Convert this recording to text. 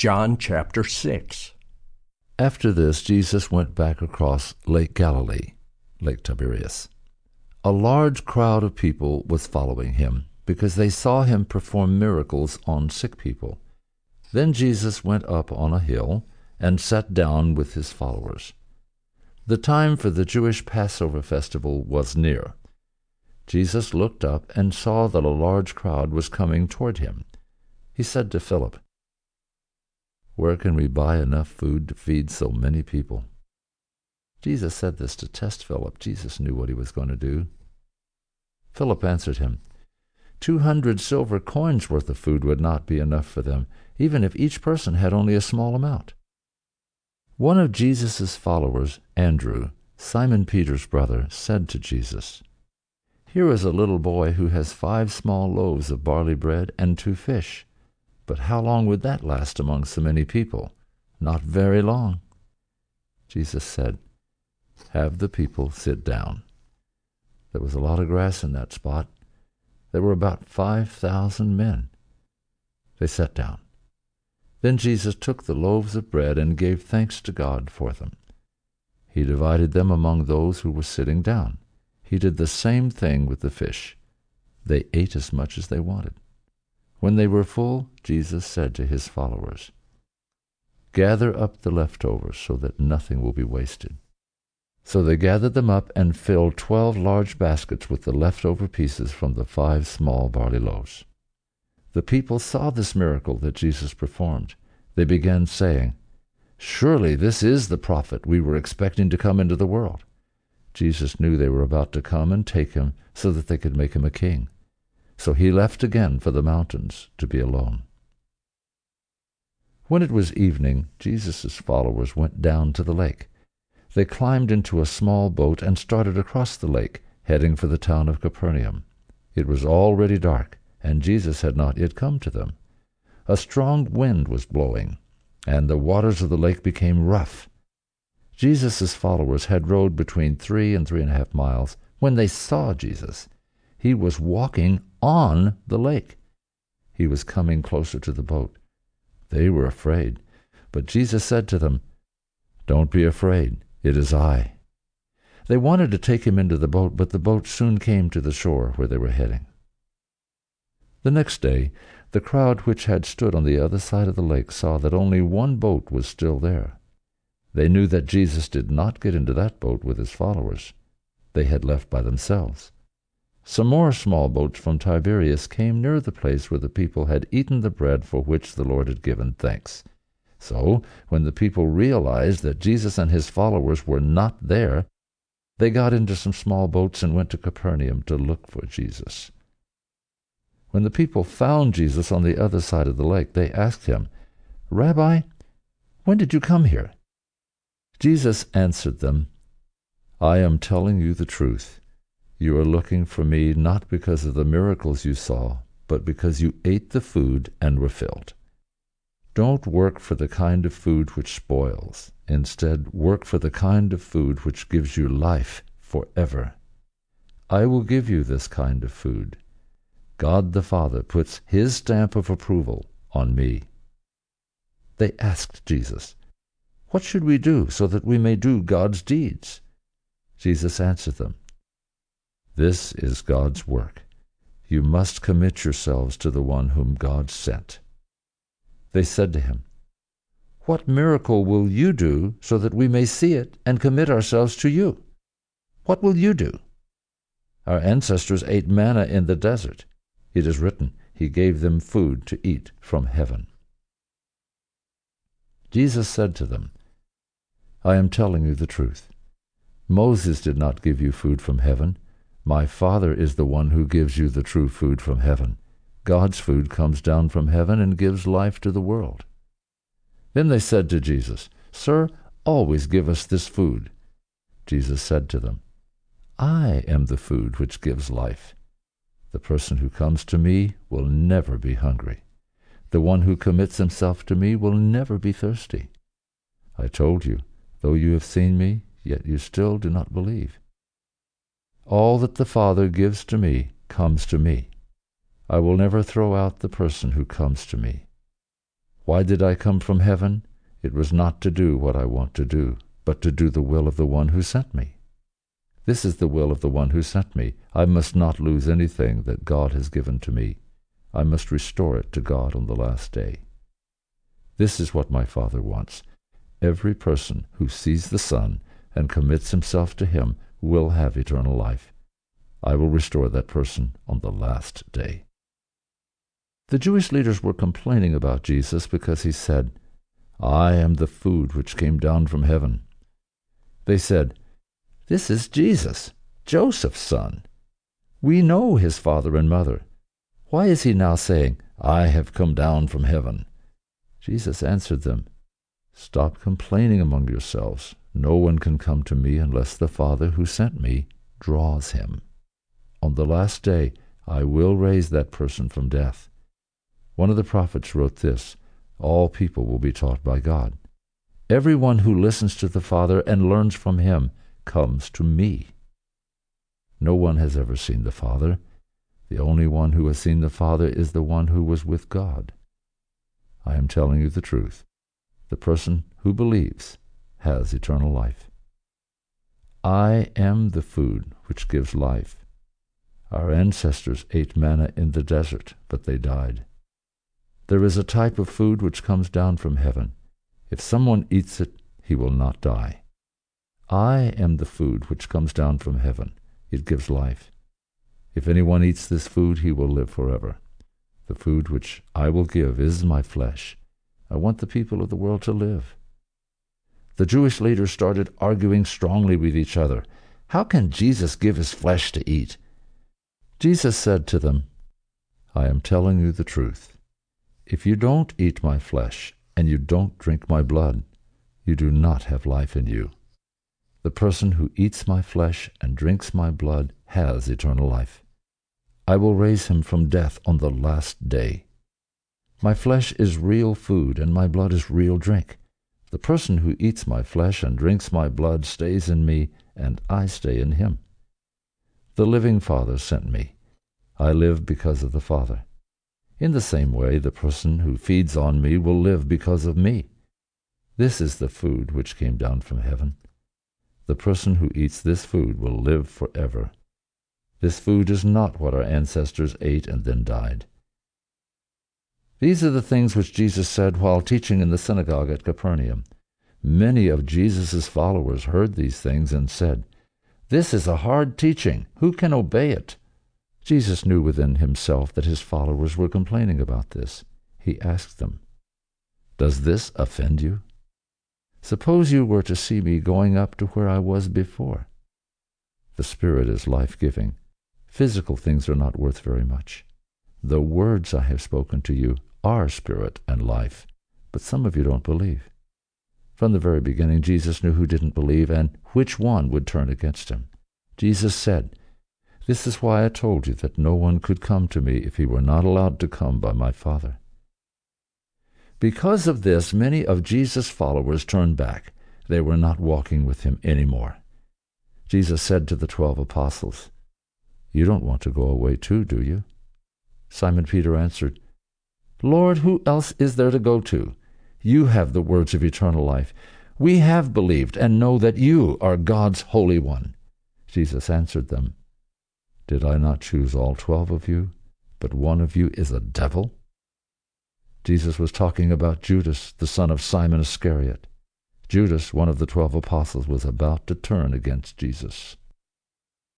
John chapter 6. After this, Jesus went back across Lake Galilee, Lake Tiberias. A large crowd of people was following him, because they saw him perform miracles on sick people. Then Jesus went up on a hill and sat down with his followers. The time for the Jewish Passover festival was near. Jesus looked up and saw that a large crowd was coming toward him. He said to Philip, "Where can we buy enough food to feed so many people?" Jesus said this to test Philip. Jesus knew what he was going to do. Philip answered him, 200 silver coins worth of food would not be enough for them, even if each person had only a small amount. One of Jesus' followers, Andrew, Simon Peter's brother, said to Jesus, "Here is a little boy who has 5 small loaves of barley bread and 2 fish. But how long would that last among so many people? Not very long." Jesus said, "Have the people sit down." There was a lot of grass in that spot. There were about 5,000 men. They sat down. Then Jesus took the loaves of bread and gave thanks to God for them. He divided them among those who were sitting down. He did the same thing with the fish. They ate as much as they wanted. When they were full, Jesus said to his followers, "Gather up the leftovers so that nothing will be wasted." So they gathered them up and filled 12 large baskets with the leftover pieces from the 5 small barley loaves. The people saw this miracle that Jesus performed. They began saying, "Surely this is the prophet we were expecting to come into the world." Jesus knew they were about to come and take him so that they could make him a king. So he left again for the mountains to be alone. When it was evening, Jesus' followers went down to the lake. They climbed into a small boat and started across the lake, heading for the town of Capernaum. It was already dark, and Jesus had not yet come to them. A strong wind was blowing, and the waters of the lake became rough. Jesus' followers had rowed between 3 and 3.5 miles when they saw Jesus. He was walking on the lake. He was coming closer to the boat. They were afraid, but Jesus said to them, "Don't be afraid, it is I." They wanted to take him into the boat, but the boat soon came to the shore where they were heading. The next day, the crowd which had stood on the other side of the lake saw that only one boat was still there. They knew that Jesus did not get into that boat with his followers. They had left by themselves. Some more small boats from Tiberias came near the place where the people had eaten the bread for which the Lord had given thanks. So, when the people realized that Jesus and his followers were not there, they got into some small boats and went to Capernaum to look for Jesus. When the people found Jesus on the other side of the lake, they asked him, "Rabbi, when did you come here?" Jesus answered them, "I am telling you the truth. You are looking for me not because of the miracles you saw, but because you ate the food and were filled. Don't work for the kind of food which spoils. Instead, work for the kind of food which gives you life forever. I will give you this kind of food. God the Father puts his stamp of approval on me." They asked Jesus, "What should we do so that we may do God's deeds?" Jesus answered them, "This is God's work. You must commit yourselves to the one whom God sent." They said to him, "What miracle will you do so that we may see it and commit ourselves to you? What will you do? Our ancestors ate manna in the desert. It is written, he gave them food to eat from heaven." Jesus said to them, "I am telling you the truth. Moses did not give you food from heaven. My Father is the one who gives you the true food from heaven. God's food comes down from heaven and gives life to the world." Then they said to Jesus, "Sir, always give us this food." Jesus said to them, "I am the food which gives life. The person who comes to me will never be hungry. The one who commits himself to me will never be thirsty. I told you, though you have seen me, yet you still do not believe. All that the Father gives to me comes to me. I will never throw out the person who comes to me. Why did I come from heaven? It was not to do what I want to do, but to do the will of the one who sent me. This is the will of the one who sent me. I must not lose anything that God has given to me. I must restore it to God on the last day. This is what my Father wants. Every person who sees the Son and commits himself to him will have eternal life. I will restore that person on the last day. The Jewish leaders were complaining about Jesus because he said, I am the food which came down from heaven. They said, This is Jesus, Joseph's son. We know his father and mother. Why is he now saying, I have come down from heaven? Jesus answered them, Stop complaining among yourselves. No one can come to me unless the Father who sent me draws him. On the last day I will raise that person from death. One of the prophets wrote this, All people will be taught by God. Everyone who listens to the Father and learns from him comes to me. No one has ever seen the Father. The only one who has seen the Father is the one who was with God. I am telling you the truth. The person who believes has eternal life. I am the food which gives life. Our ancestors ate manna in the desert, but they died. There is a type of food which comes down from heaven. If someone eats it, he will not die. I am the food which comes down from heaven. It gives life. If anyone eats this food, he will live forever. The food which I will give is my flesh. I want the people of the world to live. The Jewish leaders started arguing strongly with each other. How can Jesus give his flesh to eat? Jesus said to them, I am telling you the truth. If you don't eat my flesh and you don't drink my blood, you do not have life in you. The person who eats my flesh and drinks my blood has eternal life. I will raise him from death on the last day. My flesh is real food and my blood is real drink. The person who eats my flesh and drinks my blood stays in me, and I stay in him. The living Father sent me. I live because of the Father. In the same way, the person who feeds on me will live because of me. This is the food which came down from heaven. The person who eats this food will live forever. This food is not what our ancestors ate and then died. These are the things which Jesus said while teaching in the synagogue at Capernaum. Many of Jesus' followers heard these things and said, This is a hard teaching. Who can obey it? Jesus knew within himself that his followers were complaining about this. He asked them, Does this offend you? Suppose you were to see me going up to where I was before. The Spirit is life-giving. Physical things are not worth very much. The words I have spoken to you are spirit and life, but some of you don't believe. From the very beginning, Jesus knew who didn't believe and which one would turn against him. Jesus said, This is why I told you that no one could come to me if he were not allowed to come by my Father. Because of this, many of Jesus' followers turned back. They were not walking with him anymore. Jesus said to the 12 apostles, You don't want to go away too, do you? Simon Peter answered, Lord, who else is there to go to? You have the words of eternal life. We have believed and know that you are God's Holy One. Jesus answered them, Did I not choose all 12 of you, but one of you is a devil? Jesus was talking about Judas, the son of Simon Iscariot. Judas, one of the 12 apostles, was about to turn against Jesus.